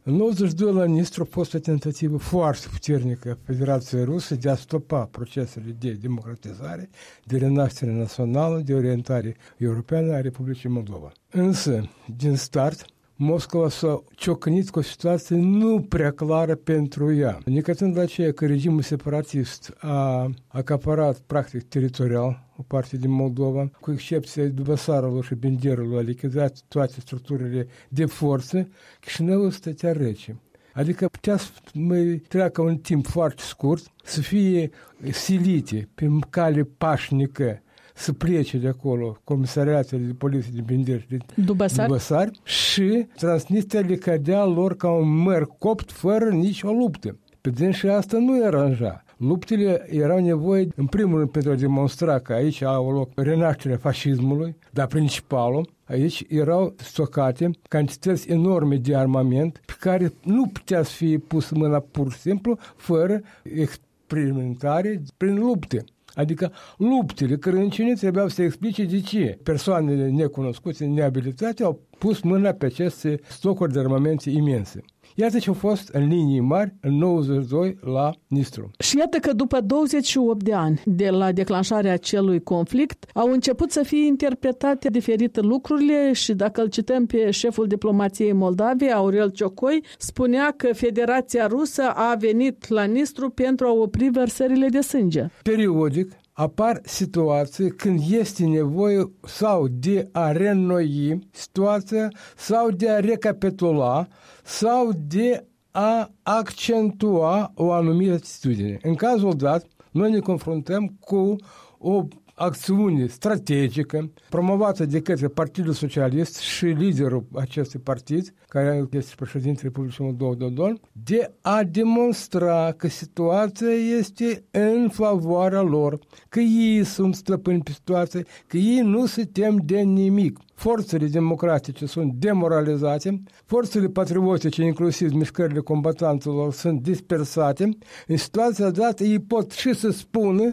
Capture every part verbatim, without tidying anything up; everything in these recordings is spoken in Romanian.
În nouăzeci și doi la Nistru a fost o tentativă foarte puternică a Federației Rusă de a stopa procesele de democratizare, de renaștere națională, de orientare europeană a Republicii Moldova. Însă, din start, Moscova s-a ciocnit cu o situație nu prea clară pentru ea. Necătând la aceea că regimul separatist a acaparat practic teritorial o parte din Moldova, cu excepția Dubăsarului și Benderului, a lichidat toate structurile de forță, Chișinăul stătea rece. Adică putea să mai treacă un timp foarte scurt, să fie silite pe cale pașnică, să plece de acolo comisariatele de poliție de Bender și de Dubăsar. Dubăsar și Transnistria le cădea lor ca un măr copt fără nicio luptă. Pe din și asta nu aranja. Luptele erau nevoie, în primul rând, pentru a demonstra că aici au loc renașterea fascismului, dar principalul, aici erau stocate cantități enorme de armament pe care nu putea să fie pus mâna pur și simplu, fără experimentare prin lupte. Adică luptele crâncene trebuiau să explice de ce persoanele necunoscute, neabilitate, au pus mâna pe aceste stocuri de armamente imense. Iată ce a fost în linii mari în nouăzeci și doi la Nistru. Și iată că după douăzeci și opt de ani de la declanșarea acelui conflict au început să fie interpretate diferite lucrurile și dacă îl cităm pe șeful diplomației Moldavei, Aurel Ciocoi, spunea că Federația Rusă a venit la Nistru pentru a opri vărsările de sânge. Periodic apar situații când este nevoie sau de a reînnoi situația, sau de a recapitula, sau de a accentua o anumită atitudine. În cazul dat, noi ne confruntăm cu o acțiune strategică promovată de către Partidul Socialist și liderul acestui partid, care este președintele Republicii Moldova, Dodon, de a demonstra că situația este în favoarea lor, că ei sunt stăpâni pe situație, că ei nu se tem de nimic. Forțele democratice sunt demoralizate, forțele patriotice, inclusiv mișcările combatanților, sunt dispersate. În situația dată ei pot și să spună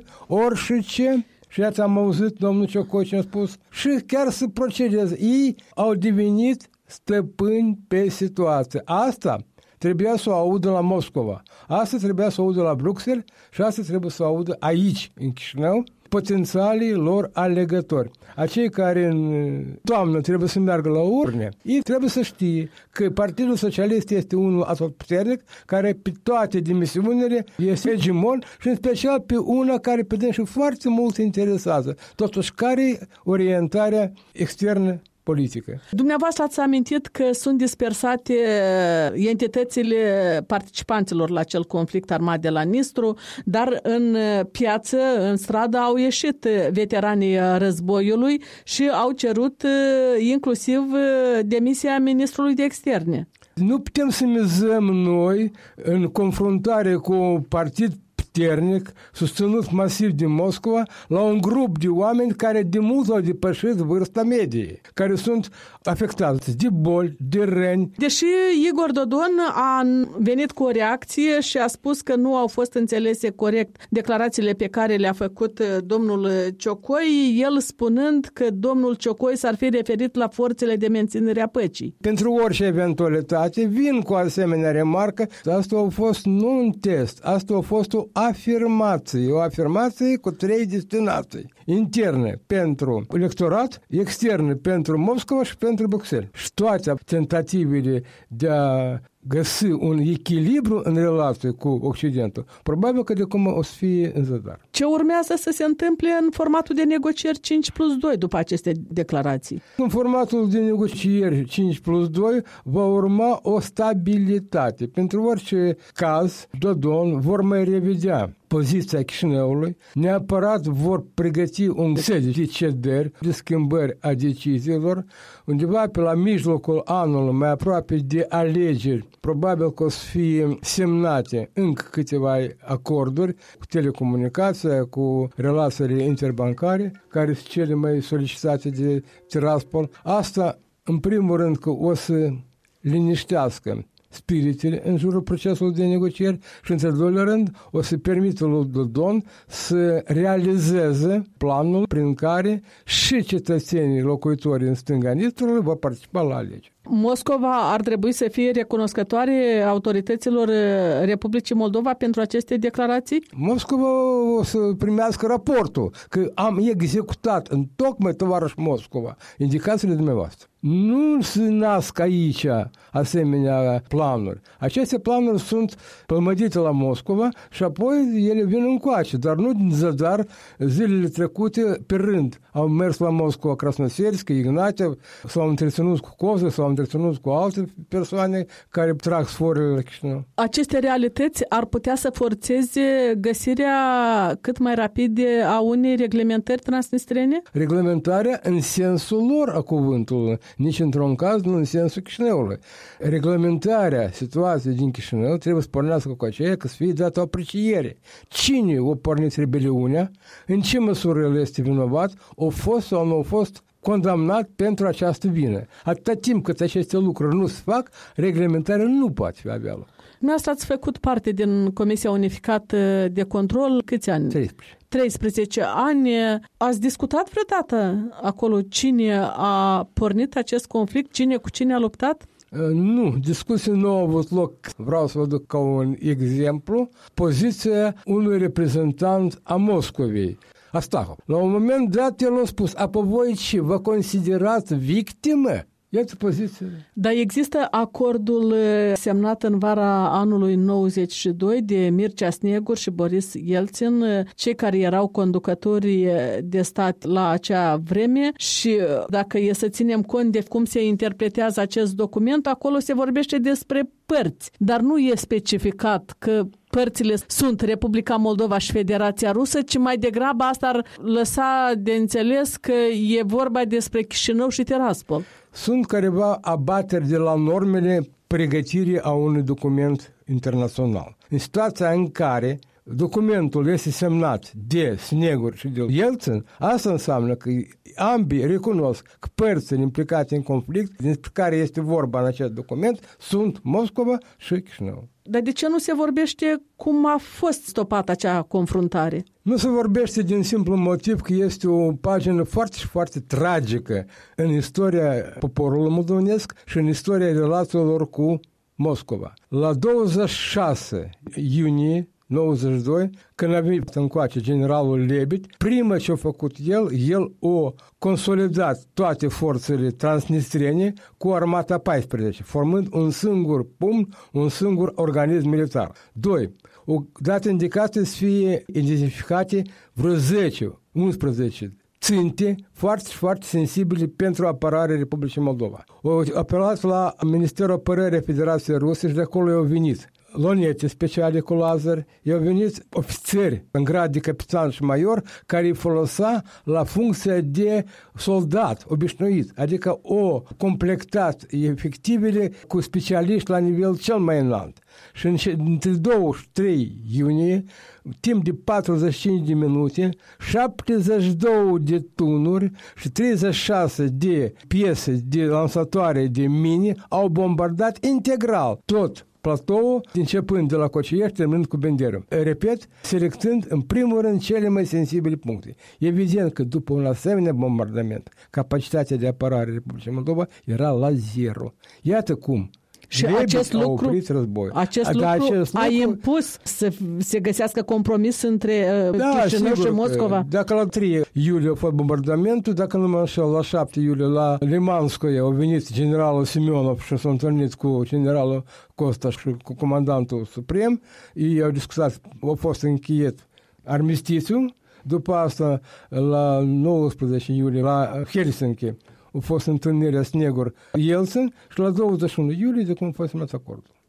orice. Și iată am auzit domnul Ciocoi ce a spus și chiar să procedeze. Ei au devenit stăpâni pe situație. Asta trebuia să o audă la Moscova. Asta trebuia să o audă la Bruxelles și asta trebuie să o audă aici, în Chișinău, potențialii lor alegători. Acei care în toamnă trebuie să meargă la urne, ei trebuie să știe că Partidul Socialist este unul atotputernic, care pe toate dimensiunile este hegemon și în special pe una care pe dânsul foarte mult interesează. Totuși, care e orientarea externă politică? Dumneavoastră ați amintit că sunt dispersate entitățile participanților la acel conflict armat de la Nistru, dar în piață, în stradă, au ieșit veteranii războiului și au cerut inclusiv demisia ministrului de externe. Nu putem să mizăm noi în confruntare cu un partid puternic, susținut masiv din Moscova, la un grup de oameni care de mult au depășit vârsta medie, care sunt afectați de boli, de răni. Deși Igor Dodon a venit cu o reacție și a spus că nu au fost înțelese corect declarațiile pe care le-a făcut domnul Ciocoi, el spunând că domnul Ciocoi s-ar fi referit la forțele de menținere a păcii. Pentru orice eventualitate vin cu asemenea remarcă, asta a fost nu un test, asta a fost o afirmație, o afirmație cu trei destinații. Interne pentru electorat, externe pentru Moscova și pentru Bruxelles. Și toate tentativele de a găsi un echilibru în relație cu Occidentul, probabil că de acum o să fie în zadar. Ce urmează să se întâmple în formatul de negocieri cinci plus doi după aceste declarații? În formatul de negocieri cinci plus doi va urma o stabilitate. Pentru orice caz, Dodon vor mai revedea poziția Chișinăului, neapărat vor pregăti un set de cederi, de schimbări a deciziilor, undeva pe la mijlocul anului, mai aproape de alegeri, probabil că o să fie semnate încă câteva acorduri cu telecomunicația, cu relațiile interbancare, care sunt cele mai solicitate de Tiraspol. Asta, în primul rând, că o să liniștească spiritele în jurul procesului de negocieri și, în al doilea rând, o să permită lui Dodon să realizeze planul prin care și cetățenii locuitori în stânga Nistrului vor participa la alegeri. Moscova ar trebui să fie recunoscătoare autorităților Republicii Moldova pentru aceste declarații? Moscova o să primească raportul că am executat în tocmai, tovarăș Moscova, indicațiile dumneavoastră. Nu se nasc aici asemenea planuri. Aceste planuri sunt pămădite la Moscova și apoi ele vin încoace, dar nu din zadar. Zilele trecute, pe rând, au mers la Moscova Krasnoselsk, Ignatev, s-au întreținut cu Coză, s-au întreținut cu alte persoane care trag sforile la Chișinău. Aceste realități ar putea să forțeze găsirea cât mai rapide a unei reglementări transnistrene? Reglementarea în sensul lor a cuvântului, nici într-un caz nu în sensul Chișinăului. Reglementarea situației din Chișinău trebuie să pornească cu aceea că să fie dată o apreciere. Cine a pornit rebeliunea, în ce măsură el este vinovat, a fost sau nu a fost condamnat pentru această vină. Atâta timp cât aceste lucruri nu se fac, reglementarea nu poate fi avea loc. Dumneavoastră ați făcut parte din Comisia Unificată de Control câți ani? treisprezece. treisprezece ani. Ați discutat vreodată acolo cine a pornit acest conflict? Cine cu cine a luptat? Nu, discuții nu au avut loc. Vreau să vă duc ca un exemplu poziția unui reprezentant a Moscovei, Astahov. La un moment dat el a spus, apă voi ce, vă considerați victimă? Iată poziția. Dar există acordul semnat în vara anului nouăzeci și doi de Mircea Snegur și Boris Yeltsin, cei care erau conducători de stat la acea vreme, și dacă e să ținem cont de cum se interpretează acest document, acolo se vorbește despre părți, dar nu e specificat că părțile sunt Republica Moldova și Federația Rusă, ci mai degrabă asta ar lăsa de înțeles că e vorba despre Chișinău și Tiraspol. Sunt careva abateri de la normele pregătirii a unui document internațional. În situația în care documentul este semnat de Snegur și de Yeltsin, asta înseamnă că ambii recunosc că părțile implicate în conflict, despre care este vorba în acest document, sunt Moscova și Chișinău. Dar de ce nu se vorbește cum a fost stopată acea confruntare? Nu se vorbește din simplu motiv că este o pagină foarte și foarte tragică în istoria poporului moldovenesc și în istoria relațiilor cu Moscova. La douăzeci și șase iunie nouăzeci și doi, când a venit încoace generalul Lebed, prima ce a făcut el, el a consolidat toate forțele transnistrene cu armata paisprezece, formând un singur pumn, un singur organism militar. Doi, o dat indicație să fie identificate vreo zece, unsprezece ținte foarte, foarte sensibile pentru apărarea Republicii Moldova. Au apelat la Ministerul Apărării Federației Ruse și de acolo au venit lonete speciale cu laser, i-au venit ofițeri în grad de capitan și major care îi folosea la funcția de soldat obișnuit, adică o complectat efectivele cu specialiști la nivel cel mai înalt. Și între douăzeci și trei iunie, timp de patruzeci și cinci de minute, șaptezeci și două de tunuri și treizeci și șase de piese de lansatoare de mine au bombardat integral tot platoul, începând de la Cociești, terminând cu Benderu. Repet, selectând în primul rând cele mai sensibile puncte. Evident că după un asemenea bombardament, capacitatea de apărare a Republicii Moldova era la zero. Iată cum. Și acest lucru, acest lucru, acest lucru a impus să se găsească compromis între uh, da, Chișinău și Moscova. Dacă la trei iulie a fost bombardamentul, dacă nu mă înșel, la șapte iulie la Limanskoye au venit generalul Semionov și s-au întâlnit cu generalul Costa și cu comandantul suprem, ei au discutat, au fost încheiat armistițiul, după asta la nouăsprezece iulie la Helsinki a fost întâlnirea Snegur Yeltsin și la douăzeci și unu iulie de cum a fost semnat acordul.